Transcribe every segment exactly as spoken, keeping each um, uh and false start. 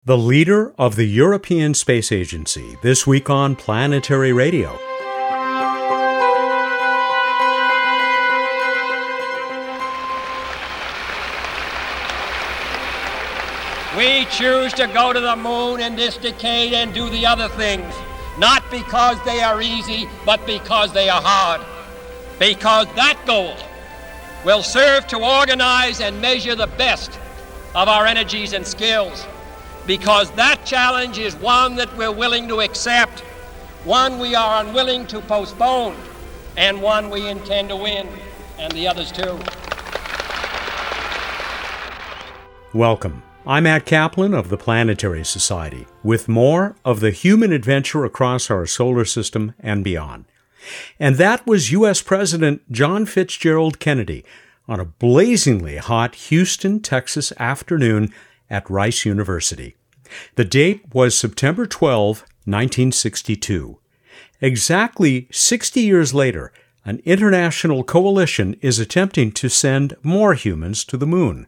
The leader of the European Space Agency, this week on Planetary Radio. We choose to go to the moon in this decade and do the other things, not because they are easy, but because they are hard. Because that goal will serve to organize and measure the best of our energies and skills. Because that challenge is one that we're willing to accept, one we are unwilling to postpone, and one we intend to win, and the others too. Welcome. I'm Matt Kaplan of the Planetary Society, with more of the human adventure across our solar system and beyond. And that was U S President John Fitzgerald Kennedy on a blazingly hot Houston, Texas afternoon at Rice University. The date was September twelfth, nineteen sixty-two. Exactly sixty years later, an international coalition is attempting to send more humans to the moon.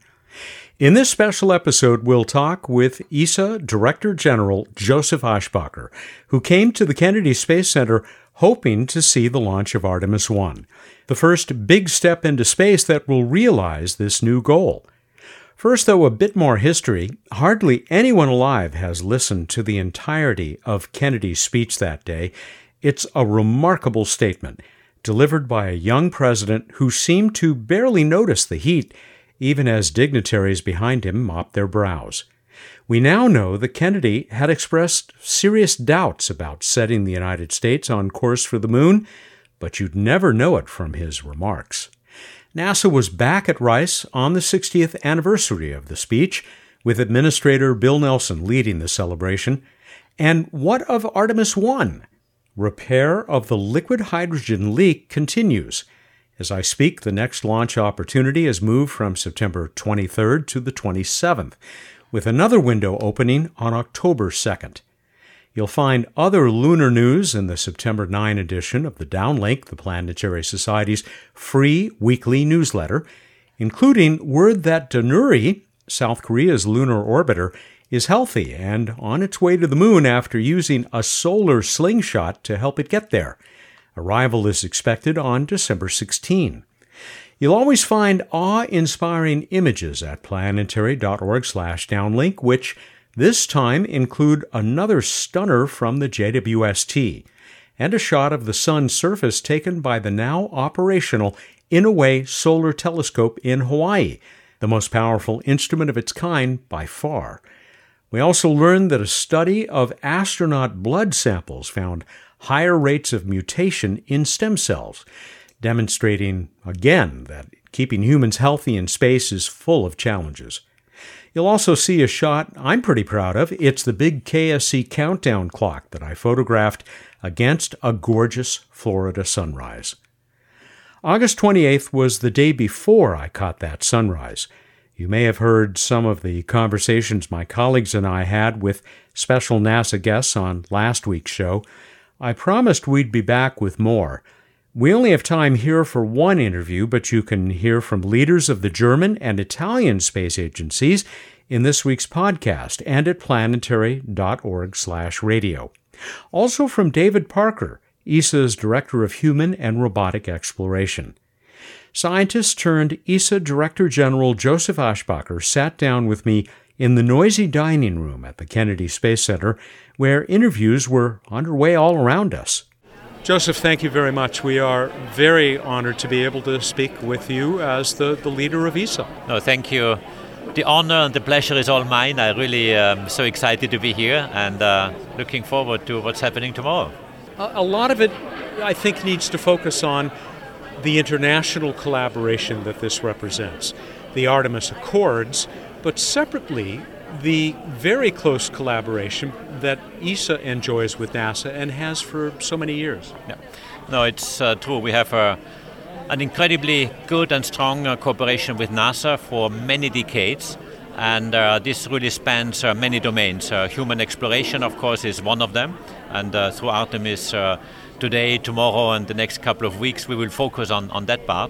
In this special episode, we'll talk with E S A Director General Joseph Aschbacher, who came to the Kennedy Space Center hoping to see the launch of Artemis one, the first big step into space that will realize this new goal. First, though, a bit more history. Hardly anyone alive has listened to the entirety of Kennedy's speech that day. It's a remarkable statement, delivered by a young president who seemed to barely notice the heat, even as dignitaries behind him mopped their brows. We now know that Kennedy had expressed serious doubts about setting the United States on course for the moon, but you'd never know it from his remarks. NASA was back at Rice on the sixtieth anniversary of the speech, with Administrator Bill Nelson leading the celebration. And what of Artemis one? Repair of the liquid hydrogen leak continues. As I speak, the next launch opportunity has moved from September twenty-third to the twenty-seventh, with another window opening on October second. You'll find other lunar news in the September ninth edition of the Downlink, the Planetary Society's free weekly newsletter, including word that Danuri, South Korea's lunar orbiter, is healthy and on its way to the moon after using a solar slingshot to help it get there. Arrival is expected on December sixteenth. You'll always find awe-inspiring images at planetary.org slash downlink, which this time include another stunner from the J W S T and a shot of the sun's surface taken by the now operational Inouye Solar Telescope in Hawaii, the most powerful instrument of its kind by far. We also learned that a study of astronaut blood samples found higher rates of mutation in stem cells, demonstrating again that keeping humans healthy in space is full of challenges. You'll also see a shot I'm pretty proud of. It's the big K S C countdown clock that I photographed against a gorgeous Florida sunrise. August twenty-eighth was the day before I caught that sunrise. You may have heard some of the conversations my colleagues and I had with special NASA guests on last week's show. I promised we'd be back with more. We only have time here for one interview, but you can hear from leaders of the German and Italian space agencies in this week's podcast and at planetary.org slash radio. Also from David Parker, E S A's Director of Human and Robotic Exploration. Scientist turned E S A Director General Joseph Aschbacher sat down with me in the noisy dining room at the Kennedy Space Center, where interviews were underway all around us. Joseph, thank you very much. We are very honored to be able to speak with you as the, the leader of E S A. No, thank you. The honor and the pleasure is all mine. I really am so excited to be here and uh, looking forward to what's happening tomorrow. A, a lot of it, I think, needs to focus on the international collaboration that this represents, the Artemis Accords, but separately, the very close collaboration that E S A enjoys with NASA and has for so many years. Yeah. No, it's uh, true. We have a, an incredibly good and strong uh, cooperation with NASA for many decades, and uh, this really spans uh, many domains. Uh, human exploration, of course, is one of them, and uh, through Artemis uh, today, tomorrow, and the next couple of weeks, we will focus on, on that part.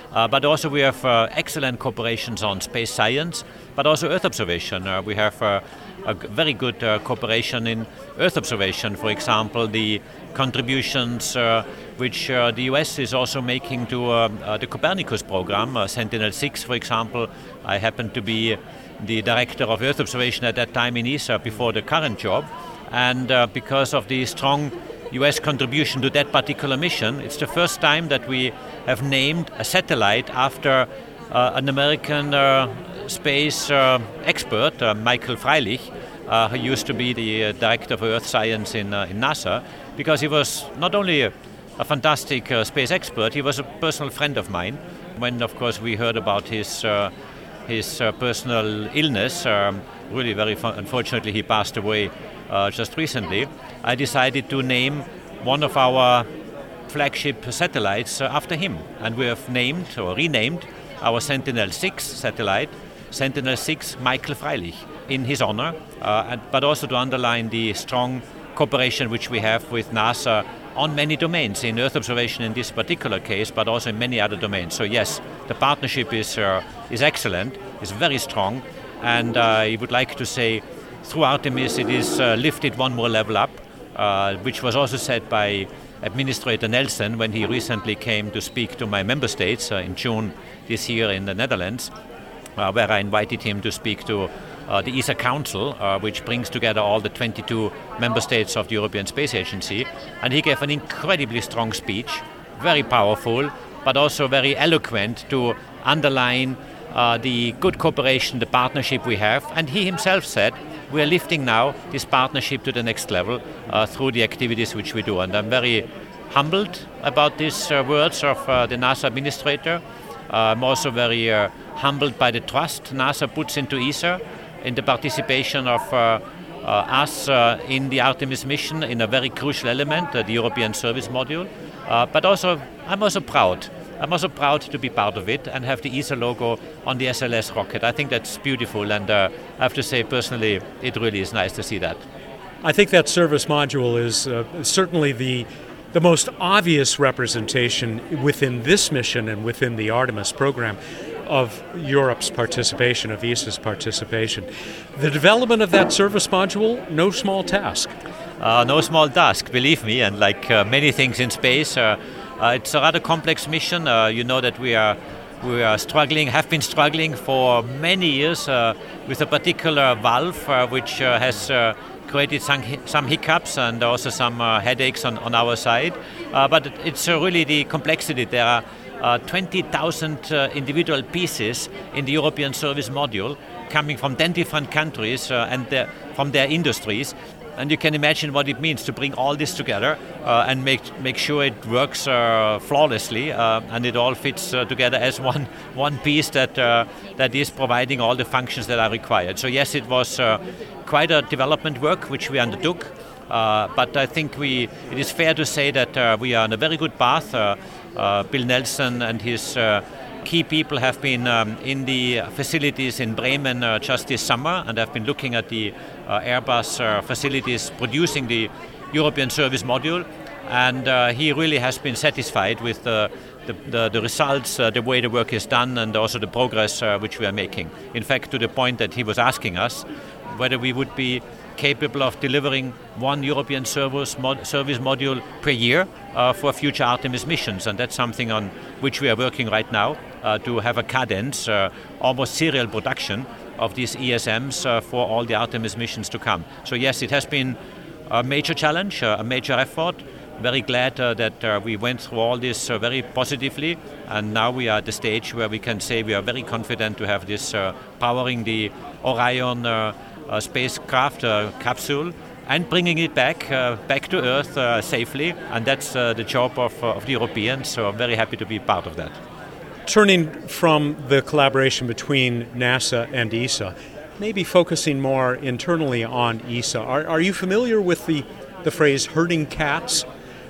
Uh, but also we have uh, excellent cooperations on space science, but also Earth observation. Uh, we have uh, a g- very good uh, cooperation in Earth observation. For example, the contributions uh, which uh, the U S is also making to uh, uh, the Copernicus program, uh, Sentinel six, for example. I happened to be the director of Earth observation at that time in E S A before the current job. And uh, because of the strong U S contribution to that particular mission, it's the first time that we have named a satellite after uh, an American uh, space uh, expert, uh, Michael Freilich, uh, who used to be the uh, director of Earth science in, uh, in NASA, because he was not only a, a fantastic uh, space expert, he was a personal friend of mine. When, of course, we heard about his uh, his uh, personal illness, um, really very fun- unfortunately he passed away uh, just recently, I decided to name one of our flagship satellites uh, after him. And we have named or renamed our Sentinel six satellite, Sentinel six Michael Freilich, in his honor, uh, and, but also to underline the strong cooperation which we have with NASA on many domains, in Earth observation in this particular case, but also in many other domains. So yes, the partnership is uh, is excellent, is very strong, and uh, I would like to say through Artemis it is uh, lifted one more level up, uh, which was also said by Administrator Nelson when he recently came to speak to my member states uh, in June this year in the Netherlands, uh, where I invited him to speak to Uh, the E S A Council, uh, which brings together all the twenty-two member states of the European Space Agency. And he gave an incredibly strong speech, very powerful, but also very eloquent to underline uh, the good cooperation, the partnership we have. And he himself said, we are lifting now this partnership to the next level uh, through the activities which we do. And I'm very humbled about these uh, words of uh, the NASA administrator. Uh, I'm also very uh, humbled by the trust NASA puts into E S A, in the participation of uh, uh, us uh, in the Artemis mission in a very crucial element, uh, the European Service Module. Uh, but also, I'm also proud. I'm also proud to be part of it and have the E S A logo on the S L S rocket. I think that's beautiful, and uh, I have to say personally, it really is nice to see that. I think that service module is uh, certainly the the most obvious representation within this mission and within the Artemis program of Europe's participation, of E S A's participation. The development of that service module, no small task. Uh, no small task, believe me, and like uh, many things in space, uh, uh, it's a rather complex mission. Uh, you know that we are we are struggling, have been struggling for many years uh, with a particular valve uh, which uh, has uh, created some, some hiccups and also some uh, headaches on, on our side. Uh, but it's uh, really the complexity. There are Uh, twenty thousand uh, individual pieces in the European Service Module coming from ten different countries uh, and uh, from their industries. And you can imagine what it means to bring all this together uh, and make make sure it works uh, flawlessly uh, and it all fits uh, together as one one piece that uh, that is providing all the functions that are required. So yes, it was uh, quite a development work which we undertook. Uh, but I think we it is fair to say that uh, we are on a very good path. Uh, uh, Bill Nelson and his uh, key people have been um, in the facilities in Bremen uh, just this summer and have been looking at the uh, Airbus uh, facilities producing the European Service Module. And uh, he really has been satisfied with the, the, the, the results, uh, the way the work is done, and also the progress uh, which we are making. In fact, to the point that he was asking us whether we would be capable of delivering one European service, mod- service module per year uh, for future Artemis missions. And that's something on which we are working right now uh, to have a cadence, uh, almost serial production of these E S Ms uh, for all the Artemis missions to come. So yes, it has been a major challenge, uh, a major effort. Very glad uh, that uh, we went through all this uh, very positively, and now we are at the stage where we can say we are very confident to have this uh, powering the Orion uh, uh, spacecraft uh, capsule and bringing it back uh, back to Earth uh, safely, and that's uh, the job of, uh, of the Europeans, so I'm very happy to be part of that. Turning from the collaboration between NASA and E S A, maybe focusing more internally on E S A, are, are you familiar with the, the phrase herding cats?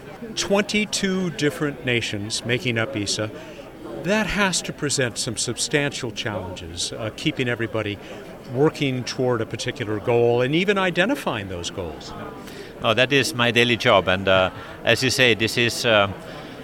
twenty-two different nations making up E S A. That has to present some substantial challenges, uh, keeping everybody working toward a particular goal and even identifying those goals. Oh, that is my daily job, and uh, as you say, this is uh,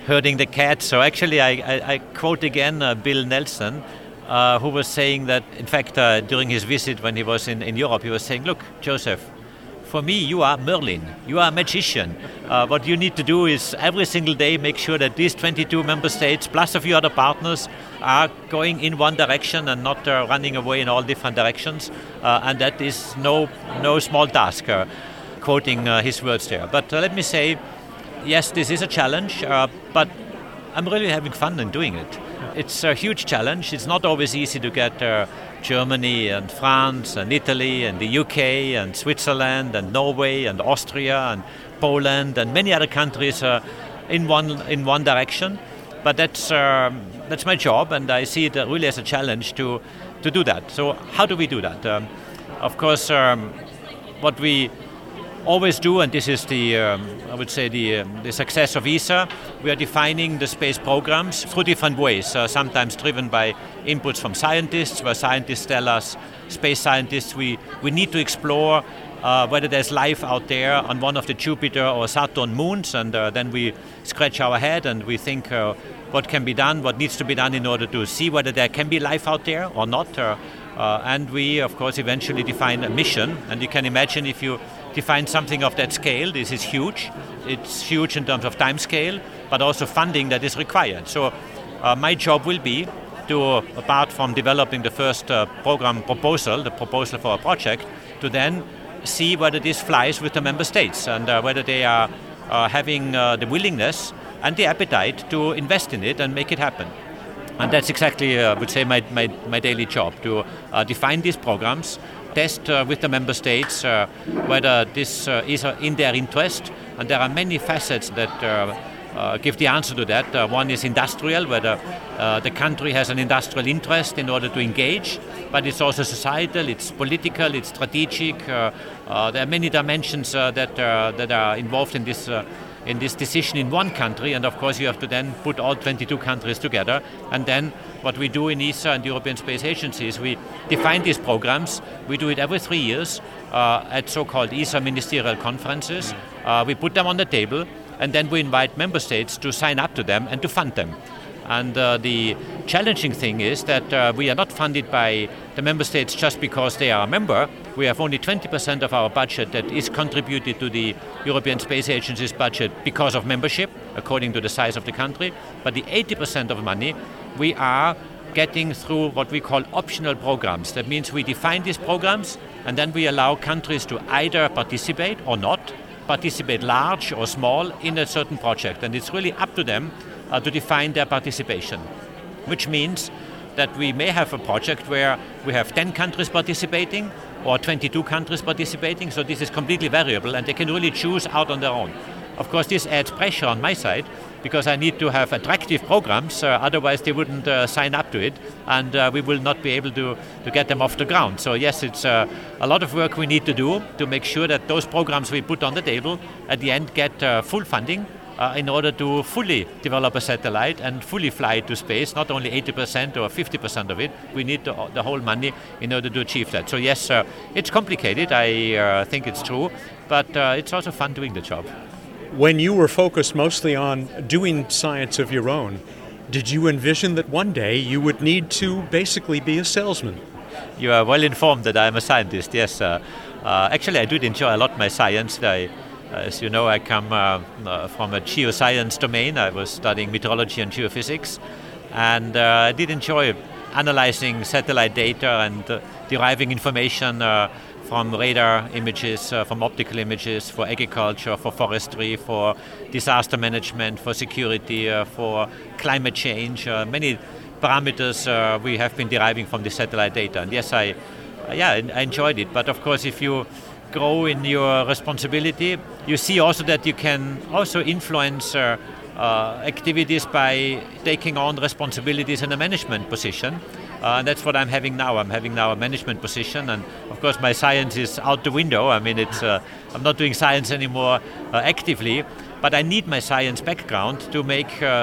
herding the cats. So actually, I, I, I quote again uh, Bill Nelson, uh, who was saying that, in fact, uh, during his visit when he was in, in Europe, he was saying, look, Joseph, for me, you are Merlin. You are a magician. Uh, what you need to do is every single day make sure that these twenty-two member states, plus a few other partners, are going in one direction and not uh, running away in all different directions. Uh, and that is no no small task, uh, quoting uh, his words there. But uh, let me say, yes, this is a challenge, uh, but I'm really having fun in doing it. It's a huge challenge. It's not always easy to get uh, Germany and France and Italy and the U K and Switzerland and Norway and Austria and Poland and many other countries uh, in one in one direction. But that's um, that's my job, and I see it really as a challenge to to do that. So how do we do that? Um, of course, um, what we always do, and this is the, um, I would say, the, um, the success of E S A, we are defining the space programs through different ways, uh, sometimes driven by inputs from scientists, where scientists tell us, space scientists, we, we need to explore uh, whether there's life out there on one of the Jupiter or Saturn moons, and uh, then we scratch our head and we think uh, what can be done, what needs to be done in order to see whether there can be life out there or not. Uh, uh, and we, of course, eventually define a mission, and you can imagine if you define something of that scale, this is huge. It's huge in terms of time scale, but also funding that is required. So uh, my job will be to, apart from developing the first uh, program proposal, the proposal for a project, to then see whether this flies with the member states and uh, whether they are uh, having uh, the willingness and the appetite to invest in it and make it happen. And that's exactly, uh, I would say, my, my, my daily job, to uh, define these programs, test uh, with the member states uh, whether this uh, is uh, in their interest, and there are many facets that uh, uh, give the answer to that. Uh, one is industrial, whether uh, the country has an industrial interest in order to engage, but it's also societal, it's political, it's strategic. Uh, uh, there are many dimensions uh, that uh, that are involved in this uh, in this decision in one country, and of course you have to then put all twenty-two countries together. And then what we do in E S A and the European Space Agency is we define these programs. We do it every three years uh, at so-called E S A ministerial conferences. Uh, we put them on the table, and then we invite member states to sign up to them and to fund them. And uh, the challenging thing is that uh, we are not funded by the member states just because they are a member. We have only twenty percent of our budget that is contributed to the European Space Agency's budget because of membership, according to the size of the country. But the eighty percent of money we are getting through what we call optional programs. That means we define these programs, and then we allow countries to either participate or not, participate large or small in a certain project. And it's really up to them Uh, to define their participation, which means that we may have a project where we have ten countries participating or twenty-two countries participating, so this is completely variable and they can really choose out on their own. Of course, this adds pressure on my side because I need to have attractive programs, uh, otherwise they wouldn't uh, sign up to it, and uh, we will not be able to, to get them off the ground. So yes, it's uh, a lot of work we need to do to make sure that those programs we put on the table at the end get uh, full funding, Uh, in order to fully develop a satellite and fully fly it to space, not only eighty percent or fifty percent of it. We need the, the whole money in order to achieve that. So yes, uh, it's complicated, I uh, think it's true, but uh, it's also fun doing the job. When you were focused mostly on doing science of your own, did you envision that one day you would need to basically be a salesman? You are well informed that I'm a scientist, yes. Uh, uh, actually, I did enjoy a lot my science. I, As you know, I come uh, uh, from a geoscience domain. I was studying meteorology and geophysics, and uh, I did enjoy analyzing satellite data and uh, deriving information uh, from radar images, uh, from optical images for agriculture, for forestry, for disaster management, for security, uh, for climate change. Uh, many parameters uh, we have been deriving from the satellite data. And yes, I, uh, yeah, I enjoyed it. But of course, if you grow in your responsibility, you see also that you can also influence uh, uh, activities by taking on responsibilities in a management position. Uh, and that's what I'm having now. I'm having now a management position, and of course my science is out the window. I mean, it's uh, I'm not doing science anymore uh, actively, but I need my science background to make uh,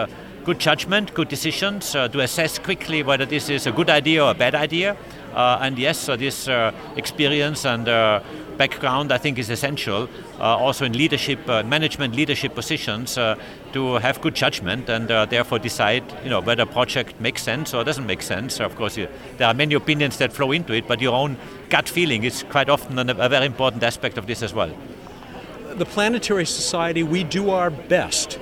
good judgment, good decisions, uh, to assess quickly whether this is a good idea or a bad idea. Uh, and yes, so this uh, experience and uh, background, I think, is essential. Uh, also in leadership, uh, management, leadership positions, uh, to have good judgment and uh, therefore decide, you know, whether a project makes sense or doesn't make sense. Of course, you, there are many opinions that flow into it, but your own gut feeling is quite often a, a very important aspect of this as well. The Planetary Society, we do our best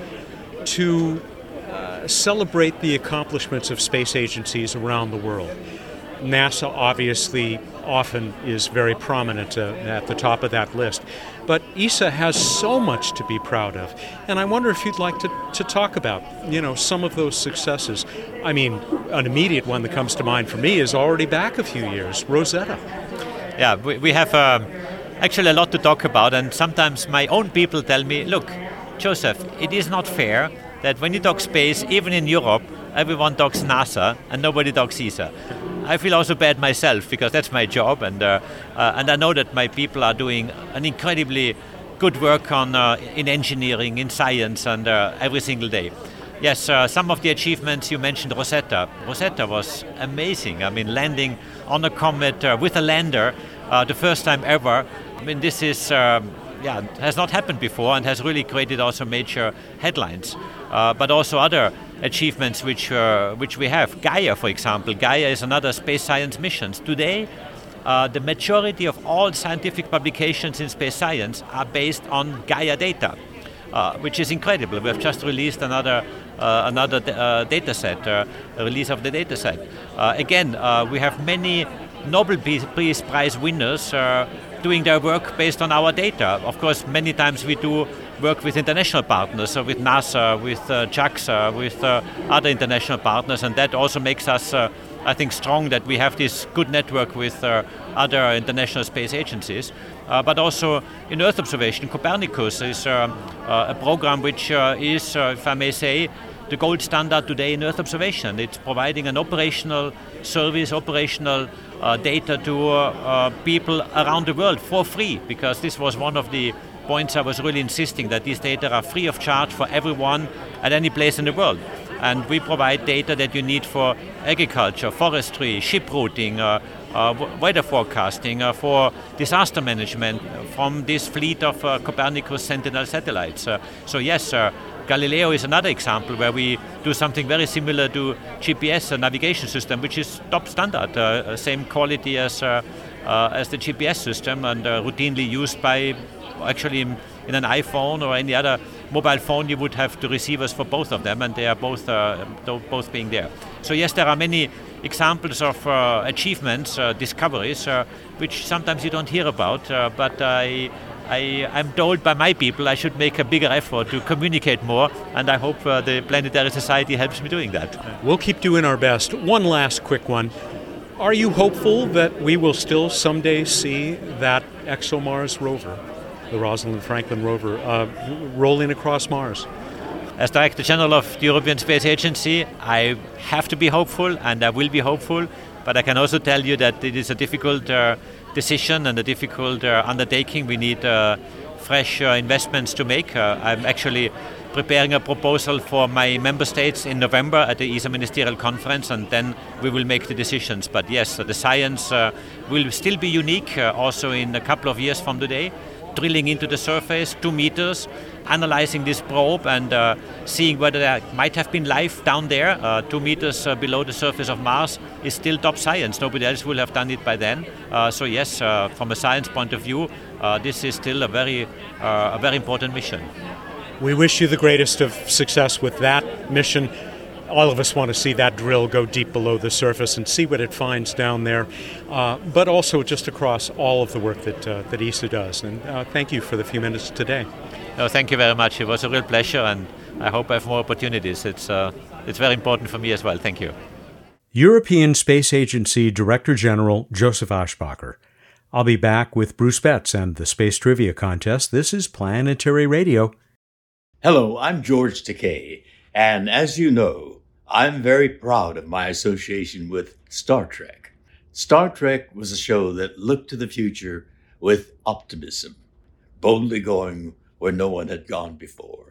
to uh, celebrate the accomplishments of space agencies around the world. NASA obviously often is very prominent uh, at the top of that list. But E S A has so much to be proud of. And I wonder if you'd like to, to talk about, you know, some of those successes. I mean, an immediate one that comes to mind for me is already back a few years, Rosetta. Yeah, we, we have uh, actually a lot to talk about. And sometimes my own people tell me, look, Joseph, it is not fair that when you talk space, even in Europe, everyone talks NASA and nobody talks E S A. I feel also bad myself because that's my job, and uh, uh, and I know that my people are doing an incredibly good work on uh, in engineering, in science, and uh, every single day. Yes, uh, some of the achievements you mentioned, Rosetta. Rosetta was amazing. I mean, landing on a comet uh, with a lander, uh, the first time ever. I mean, this is um, yeah has not happened before and has really created also major headlines. Uh, but also other achievements which uh, which we have. Gaia, for example. Gaia is another space science mission. Today, uh, the majority of all scientific publications in space science are based on Gaia data, uh, which is incredible. We have just released another uh, another uh, data set, uh, a release of the data set. Uh, again, uh, we have many Nobel Peace Prize winners uh, doing their work based on our data. Of course, many times we do work with international partners, so with NASA, with uh, JAXA, with uh, other international partners, and that also makes us, uh, I think, strong that we have this good network with uh, other international space agencies. Uh, but also in Earth observation, Copernicus is uh, uh, a program which uh, is, uh, if I may say, the gold standard today in Earth observation. It's providing an operational service, operational uh, data to uh, people around the world for free, because this was one of the points I was really insisting, that these data are free of charge for everyone at any place in the world. And we provide data that you need for agriculture, forestry, ship routing, uh, uh, weather forecasting, uh, for disaster management from this fleet of uh, Copernicus Sentinel satellites. Uh, so yes, uh, Galileo is another example where we do something very similar to G P S, a navigation system, which is top standard, uh, same quality as, uh, uh, as the G P S system, and uh, routinely used by actually in, in an iPhone or any other mobile phone. You would have the receivers for both of them, and they are both uh, both being there. So yes, there are many examples of uh, achievements, uh, discoveries, uh, which sometimes you don't hear about, uh, but I, I, I'm told by my people I should make a bigger effort to communicate more, and I hope uh, the Planetary Society helps me doing that. We'll keep doing our best. One last quick one. Are you hopeful that we will still someday see that ExoMars rover, the Rosalind Franklin rover, uh, rolling across Mars? As Director General of the European Space Agency, I have to be hopeful, and I will be hopeful, but I can also tell you that it is a difficult uh, decision and a difficult uh, undertaking. We need uh, fresh uh, investments to make. Uh, I'm actually preparing a proposal for my member states in November at the E S A Ministerial Conference, and then we will make the decisions. But yes, the science uh, will still be unique uh, also in a couple of years from today. Drilling into the surface, two meters, analyzing this probe and uh, seeing whether there might have been life down there, uh, two meters uh, below the surface of Mars, is still top science. Nobody else will have done it by then. Uh, so yes, uh, from a science point of view, uh, this is still a very, uh, a very important mission. We wish you the greatest of success with that mission. All of us want to see that drill go deep below the surface and see what it finds down there, uh, but also just across all of the work that uh, that E S A does. And uh, thank you for the few minutes today. No, thank you very much. It was a real pleasure, and I hope I have more opportunities. It's uh, it's very important for me as well. Thank you. European Space Agency Director General Joseph Aschbacher. I'll be back with Bruce Betts and the Space Trivia Contest. This is Planetary Radio. Hello, I'm George Takei, and as you know, I'm very proud of my association with Star Trek. Star Trek was a show that looked to the future with optimism, boldly going where no one had gone before.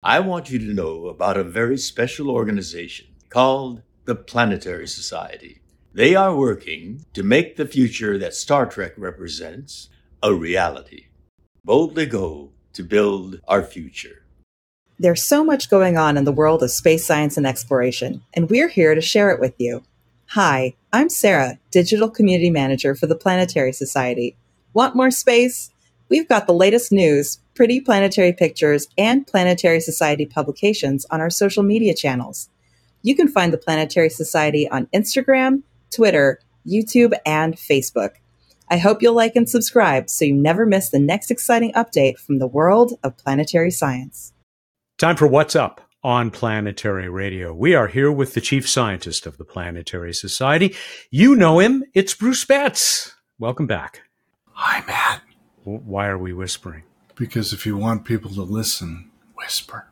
I want you to know about a very special organization called the Planetary Society. They are working to make the future that Star Trek represents a reality. Boldly go to build our future. There's so much going on in the world of space science and exploration, and we're here to share it with you. Hi, I'm Sarah, Digital Community Manager for the Planetary Society. Want more space? We've got the latest news, pretty planetary pictures, and Planetary Society publications on our social media channels. You can find the Planetary Society on Instagram, Twitter, YouTube, and Facebook. I hope you'll like and subscribe so you never miss the next exciting update from the world of planetary science. Time for What's Up on Planetary Radio. We are here with the chief scientist of the Planetary Society. You know him. It's Bruce Betts. Welcome back. Hi, Matt. Why are we whispering? Because if you want people to listen, whisper.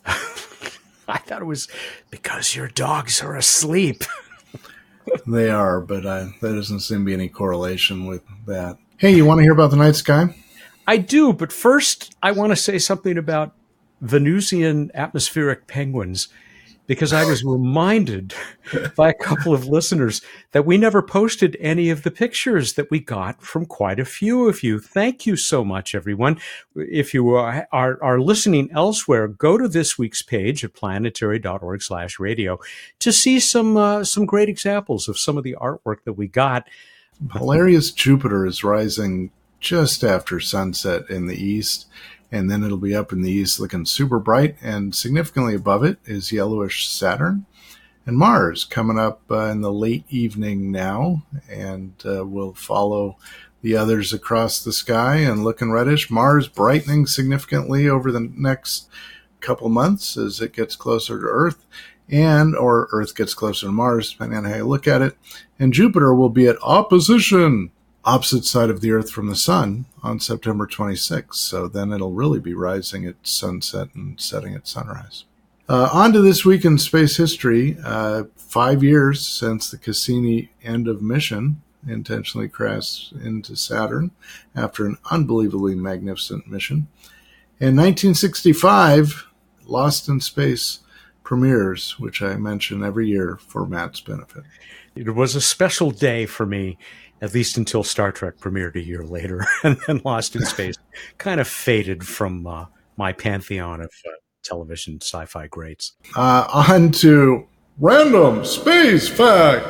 I thought it was because your dogs are asleep. They are, but uh, there doesn't seem to be any correlation with that. Hey, you want to hear about the night sky? I do, but first I want to say something about Venusian atmospheric penguins, because I was reminded by a couple of listeners that we never posted any of the pictures that we got from quite a few of you. Thank you so much, everyone. If you are, are, are listening elsewhere, go to this week's page at planetary.org slash radio to see some uh, some great examples of some of the artwork that we got. Hilarious Jupiter is rising just after sunset in the east, and then it'll be up in the east looking super bright, and significantly above it is yellowish Saturn. And Mars coming up uh, in the late evening now, and uh, we'll follow the others across the sky and looking reddish. Mars brightening significantly over the next couple months as it gets closer to Earth, and or Earth gets closer to Mars, depending on how you look at it. And Jupiter will be at opposition, opposite side of the Earth from the Sun, on September twenty-sixth. So then it'll really be rising at sunset and setting at sunrise. Uh, on to this week in space history. Uh, five years since the Cassini end of mission intentionally crashed into Saturn after an unbelievably magnificent mission. In nineteen sixty-five, Lost in Space premieres, which I mention every year for Matt's benefit. It was a special day for me, at least until Star Trek premiered a year later, and then Lost in Space kind of faded from uh, my pantheon of uh, television sci-fi greats. Uh, on to Random Space Fact.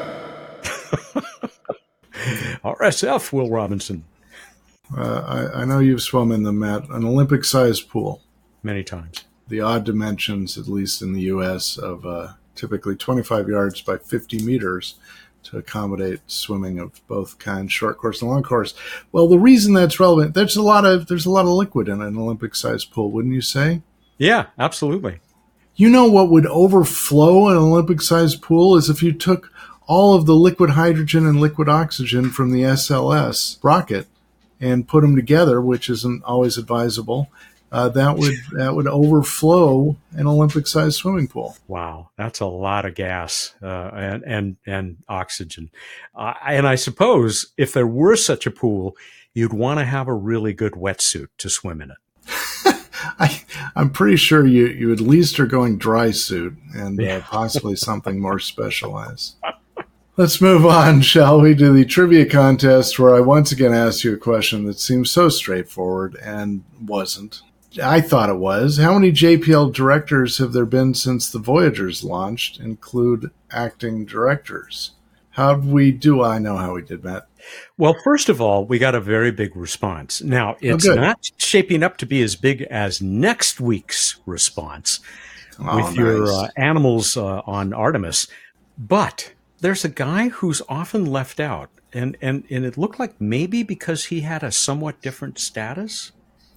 R S F, Will Robinson. Uh, I, I know you've swum in them, Matt. An Olympic-sized pool. Many times. The odd dimensions, at least in the U S, of uh, typically twenty-five yards by fifty meters to accommodate swimming of both kinds, short course and long course. Well, the reason that's relevant, there's a lot of there's a lot of liquid in an Olympic-sized pool, wouldn't you say? Yeah, absolutely. You know what would overflow an Olympic-sized pool is if you took all of the liquid hydrogen and liquid oxygen from the S L S rocket and put them together, which isn't always advisable. Uh, that would that would overflow an Olympic-sized swimming pool. Wow, that's a lot of gas uh, and and and oxygen. Uh, and I suppose if there were such a pool, you'd want to have a really good wetsuit to swim in it. I, I'm pretty sure you, you at least are going dry suit and uh, possibly something more specialized. Let's move on, shall we, to the trivia contest, where I once again asked you a question that seems so straightforward and wasn't. I thought it was. How many J P L directors have there been since the Voyagers launched, include acting directors? How'd we do? I know how we did, Matt. Well, first of all, we got a very big response. Now, it's oh, not shaping up to be as big as next week's response oh, with nice. your uh, animals uh, on Artemis, but there's a guy who's often left out, and, and, and it looked like maybe because he had a somewhat different status.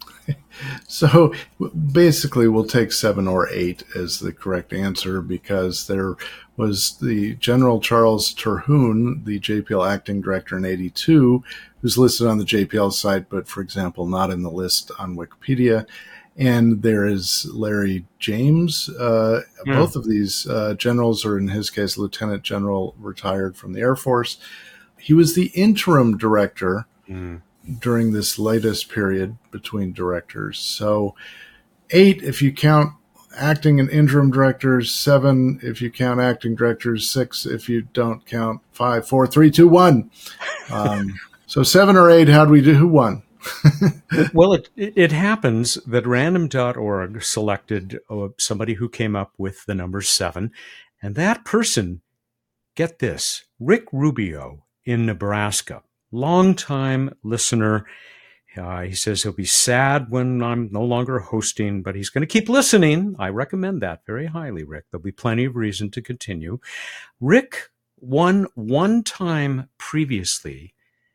So basically, we'll take seven or eight as the correct answer, because there was the General Charles Terhune, the J P L acting director in eighty-two, who's listed on the J P L site, but, for example, not in the list on Wikipedia. And there is Larry James. Uh, mm. Both of these uh, generals are, in his case, Lieutenant General retired from the Air Force. He was the interim director mm. during this latest period between directors. So eight, if you count acting and interim directors, seven if you count acting directors, six if you don't count, five, four, three, two, one. Um, so seven or eight, how'd we do? Who won? Well, it, it happens that random dot org selected uh, somebody who came up with the number seven, and that person, get this, Rick Rubio in Nebraska, longtime listener. Uh, he says he'll be sad when I'm no longer hosting, but he's going to keep listening. I recommend that very highly, Rick. There'll be plenty of reason to continue. Rick won one time previously,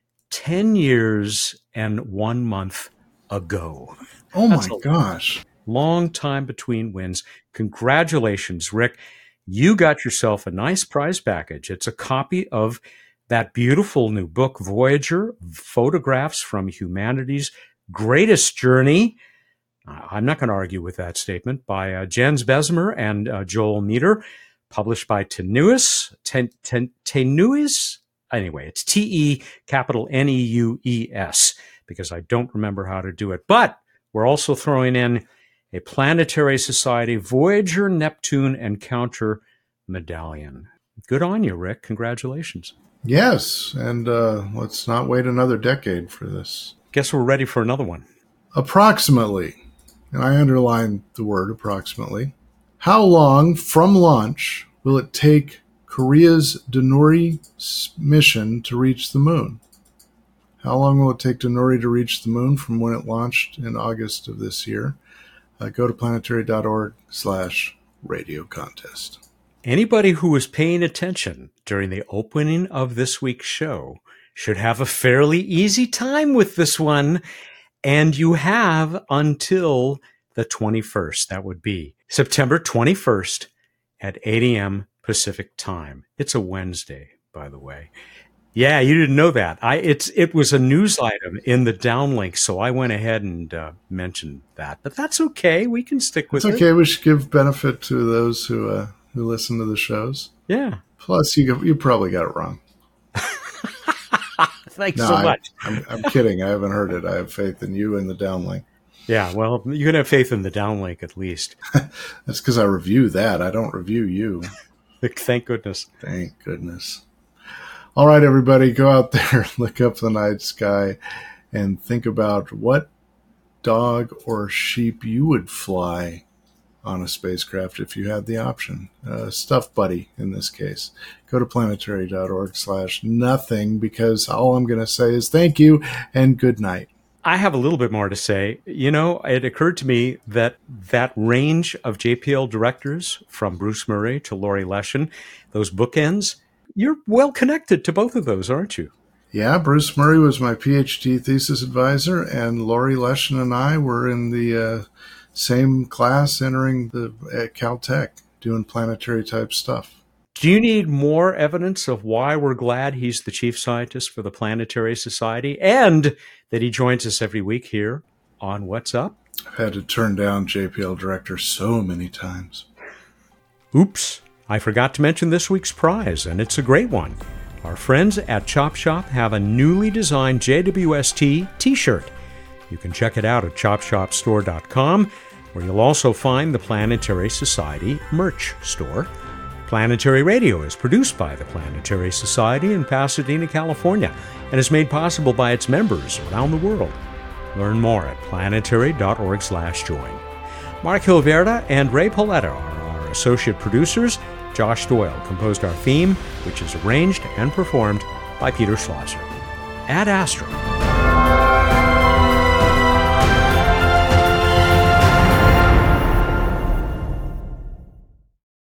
ten years and one month ago. Oh, my That's a gosh. long time between wins. Congratulations, Rick. You got yourself a nice prize package. It's a copy of that beautiful new book, Voyager, Photographs from Humanity's Greatest Journey. Uh, I'm not going to argue with that statement, by uh, Jens Bessemer and uh, Joel Meter, published by Tenuis. Ten, ten, Tenuis? Anyway, it's T E capital N E U E S, because I don't remember how to do it. But we're also throwing in a Planetary Society Voyager, Neptune Encounter medallion. Good on you, Rick. Congratulations. Yes, and uh, let's not wait another decade for this. Guess we're ready for another one. Approximately, and I underline the word approximately, how long from launch will it take Korea's Danuri mission to reach the moon? How long will it take Danuri to reach the moon from when it launched in August of this year? Uh, go to planetary.org slash radio contest. Anybody who was paying attention during the opening of this week's show should have a fairly easy time with this one. And you have until the twenty-first. That would be September twenty-first at eight a.m. Pacific time. It's a Wednesday, by the way. Yeah, you didn't know that. I it's it was a news item in the downlink, so I went ahead and uh, mentioned that. But that's okay. We can stick with it's it. It's okay. We should give benefit to those who uh, who listen to the shows. Yeah. Plus, you you probably got it wrong. Thanks no, so I, much. I'm, I'm kidding. I haven't heard it. I have faith in you and the downlink. Yeah, well, you can have faith in the downlink at least. That's because I review that. I don't review you. Thank goodness. Thank goodness. All right, everybody, go out there, look up the night sky, and think about what dog or sheep you would fly on a spacecraft if you had the option. Uh, Stuff Buddy, in this case. Go to planetary.org slash nothing, because all I'm going to say is thank you and good night. I have a little bit more to say. You know, it occurred to me that that range of J P L directors, from Bruce Murray to Laurie Leshin, those bookends, you're well connected to both of those, aren't you? Yeah, Bruce Murray was my PhD thesis advisor, and Laurie Leshin and I were in the uh, same class entering the at Caltech, doing planetary type stuff. Do you need more evidence of why we're glad he's the chief scientist for the Planetary Society and that he joins us every week here on What's Up? I've had to turn down J P L director so many times. Oops, I forgot to mention this week's prize, and it's a great one. Our friends at Chop Shop have a newly designed J W S T t-shirt. You can check it out at chop shop store dot com, where you'll also find the Planetary Society merch store. Planetary Radio is produced by the Planetary Society in Pasadena, California, and is made possible by its members around the world. Learn more at planetary.org slash join. Mark Hilverda and Ray Paletta are our associate producers. Josh Doyle composed our theme, which is arranged and performed by Peter Schlosser. Ad Astra.